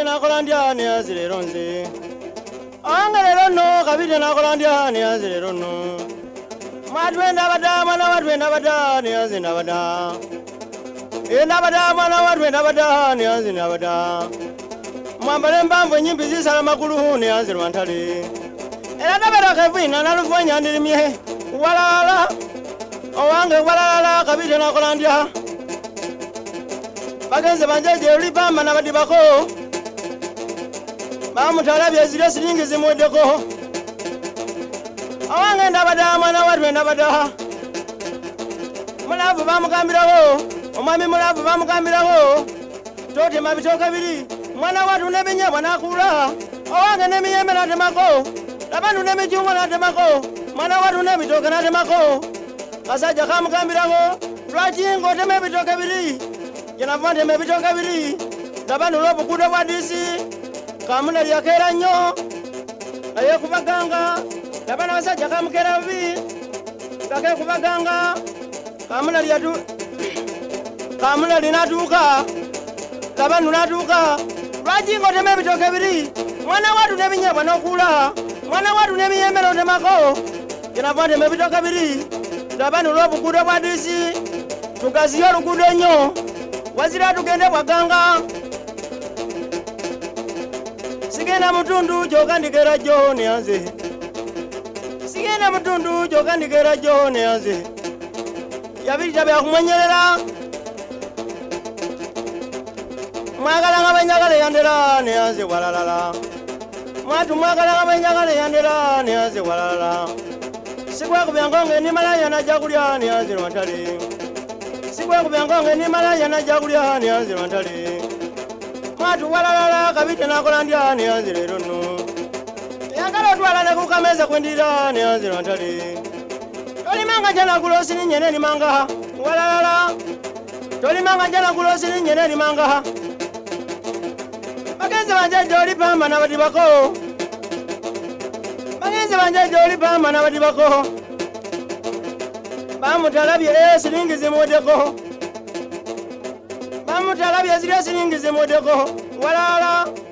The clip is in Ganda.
kabite nakola ndya niyazi lero nze anga lero no kabite nakola ndya niyazi lero no mwatwenda bada mwana watwenda bada niyazi nabada nabada mwana watwenda bada niyazi nabada mwambale mbambo nyimbi zisala makulu niyazi lwantale era tabera kevina nalufanya ndirimye walala owange walala kabite nakola ndya bagenze banjeje ulipamba na badibako bamutalabye zile silingi zimwedeko awange ndabada mwana watwe ndabada mulavu bamukambirawo omwami mulavu bamukambirawo tote mabitoka biri mwana watu nebinyabwa nakula awange nemiyembe natemako labantu nemijumwa natemako mwana watu nebitoke natemako kasajja kamukambirawo lwaki ngotema ebitoke biri Yanavante mebitoka biri Dabanu lopu kuda wadisi Kamuna liyakera nyo Aye kubaganga Dabana wasaja kamukera vi Kake kubaganga Kamuna liyatu Kamuna linatuka Dabanu natuka Rajingo teme bitoka biri Mwana watu nebinyebwa nokula Mwana watu nebiyemero temako Yanavante mebitoka biri Dabanu lopu kuda wadisi Tukaziyo lukudo nyo Wazira tugende waganga Sigena mutundu joka ndikera jo nianze Sigena mutundu joka ndikera jo nianze Yabirija bya kumwenyerera Mwagala ngabanyagale yandera nianze walalala Mwatu mwagala ngabanyagale yandera nianze walalala Sikwa kubyangonge ni malaya na jakulya nianze wantale Sikwe kubyangonge ni malaya na jakulya nianze wantale Mwatu walalala kabite nakola ndya nianze lero no Yagala twala ne kukameza kwendira nianze wantale Toli manga jana kulosi ni nyene ni manga walalala Toli manga jana kulosi ni nyene ni manga Bagenze banje joli pamba na badibako Bagenze banje joli pamba na badibako Bamutalabye silingi zimwedeko Bamutalabye zile silingi zimwedeko Walala